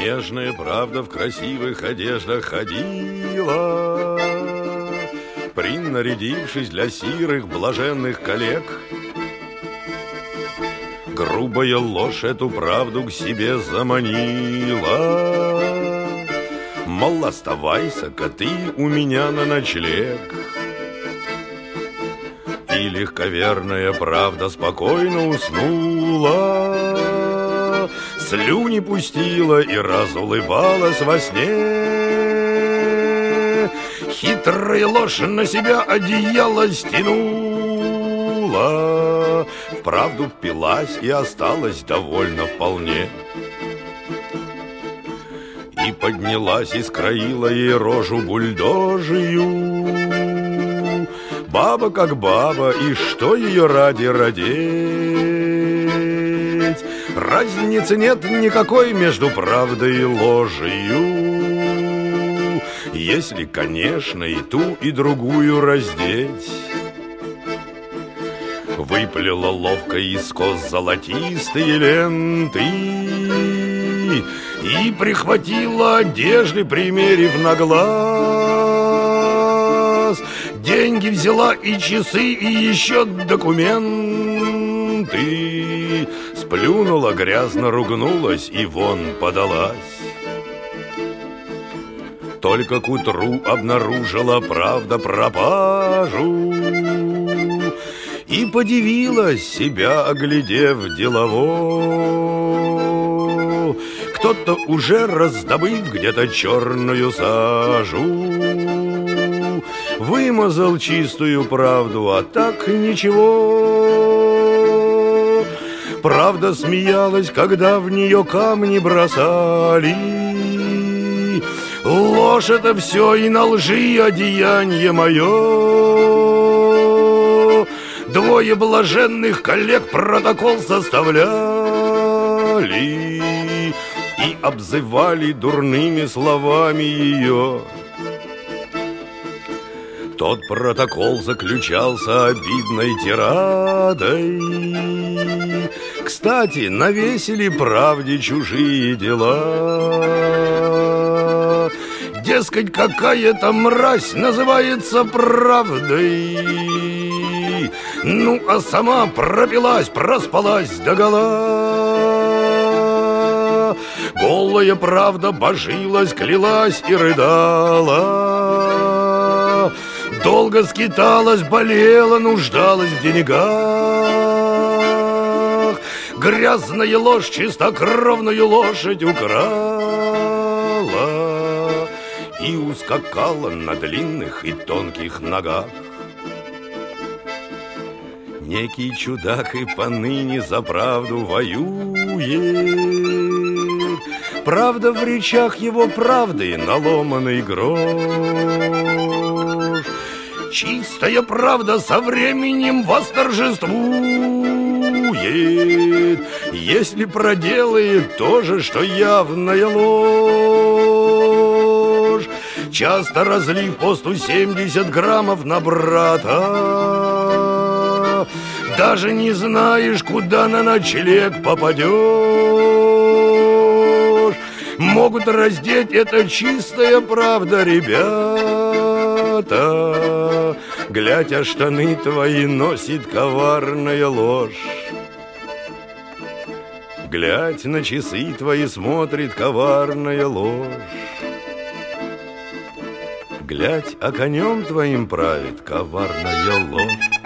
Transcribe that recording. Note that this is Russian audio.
Нежная правда в красивых одеждах ходила, принарядившись для сирых блаженных коллег. Грубая ложь эту правду к себе заманила, мол, оставайся-ка ты у меня на ночлег. И легковерная правда спокойно уснула, слюни пустила и разулыбалась во сне. Хитрая ложь на себя одеяло стянула, в правду впилась и осталась довольна вполне. И поднялась и скроила ей рожу бульдожию. Баба как баба, и что ее ради родить? Разницы нет никакой между правдой и ложью, если, конечно, и ту, и другую раздеть. Выплела ловко из кос золотистые ленты и прихватила одежды, примерив на глаз. Деньги взяла и часы, и еще документы. Сплюнула, грязно ругнулась и вон подалась. Только к утру обнаружила правда пропажу и подивилась, себя оглядев делово. Кто-то уже раздобыв где-то черную сажу, вымазал чистую правду, а так ничего. Правда смеялась, когда в нее камни бросали. Ложь это все и на лжи одеяние мое. Двое блаженных коллег протокол составляли и обзывали дурными словами ее. Тот протокол заключался обидной тирадой. Кстати, навесили правде чужие дела. Дескать, какая-то мразь называется правдой. Ну, а сама пропилась, проспалась догола. Голая правда божилась, клялась и рыдала. Долго скиталась, болела, нуждалась в деньгах. Грязная ложь чистокровную лошадь украла и ускакала на длинных и тонких ногах. Некий чудак и поныне за правду воюет. Правда в речах его правды наломанный грош. Чистая правда со временем восторжествует, если проделает то же, что явная ложь. Часто разлив по 170 граммов на брата, даже не знаешь, куда на ночлег попадешь. Могут раздеть, это чистая правда, ребята. Глядь, а штаны твои носит коварная ложь. Глядь, на часы твои смотрит коварная ложь. Глядь, а конем твоим правит коварная ложь.